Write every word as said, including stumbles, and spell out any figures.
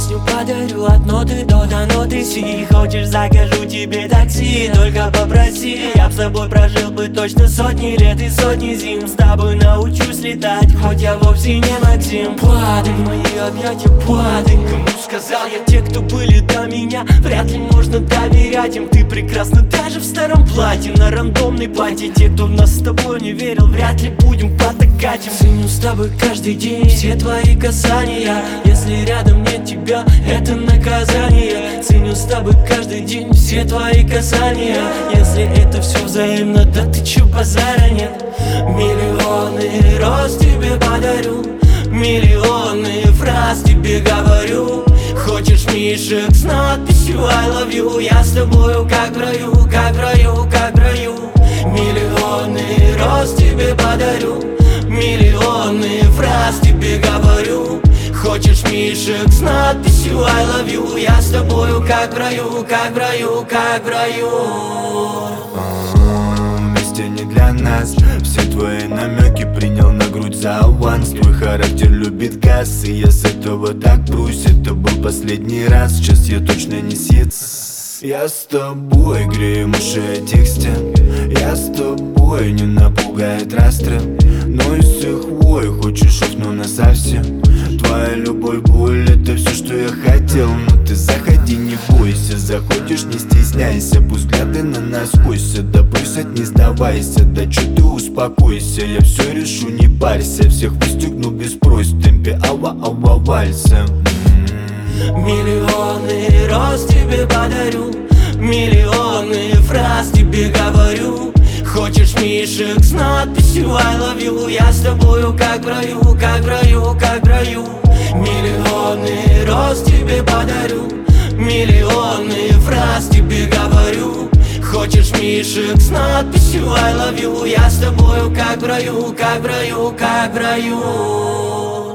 песню подарю от ноты до до ноты си. Хочешь, закажу тебе такси, только попроси. Я б с тобой прожил бы точно сотни лет и сотни зим. С тобой научусь летать, хоть я вовсе не Максим. Падай в мои объятия, падай. Кому сказал я, те, кто были до меня, вряд ли можно доверять им. Ты прекрасна даже в старом платье, на рандомной пати. Те, кто в нас с тобой не верил, вряд ли будем потакать им. Ценю с тобой каждый день все твои касания. Если рядом нет тебя, это наказание. Ценю с тобой каждый день все твои касания. Если это все взаимно, да ты чё, базара нет? Миллионы роз тебе подарю, миллионы фраз тебе говорю. Хочешь мишек с надписью I love you? Я с тобою как в раю, как в раю, как в раю. Миллионы роз тебе подарю, миллионы фраз тебе говорю. Хочешь мишек с надписью I love you? Я с тобою как в раю, как в раю, как в раю. Вместе не для нас. Все твои намеки принял на грудь за аванс. Твой характер любит газ, и я с этого так брусь. Это был последний раз, сейчас я точно не съест. Я с тобой грею уши этих стен. Я с тобой, не напугает расстрел. Но из всех вой хочешь уснуть насовсем. Твоя любовь, боль, это все, что я хотел. Но ты заходи, не бойся. Заходишь, не стесняйся. Пусть взгляды на нас косят. Да бросят, не сдавайся. Да чё ты успокойся. Я все решу, не парься. Всех выстегну без просьб. В темпе ава-ава вальса. Миллионы роз тебе подарю, миллионы фраз тебе говорю. Хочешь мишек с надписью I love you? Я с тобою как в раю, как в раю, как в раю. Миллионы роз тебе подарю, миллионы фраз тебе говорю. Хочешь мишек с надписью I love you? Я с тобою как в раю, как в раю, как в раю.